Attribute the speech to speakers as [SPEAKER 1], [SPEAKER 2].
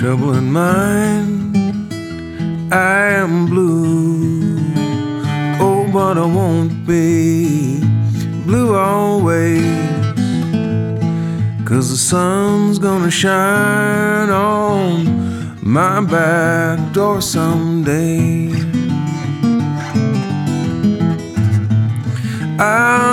[SPEAKER 1] trouble in mind, I am blue. Oh, but I won't be blue always, 'cause the sun's gonna shine on my back door someday.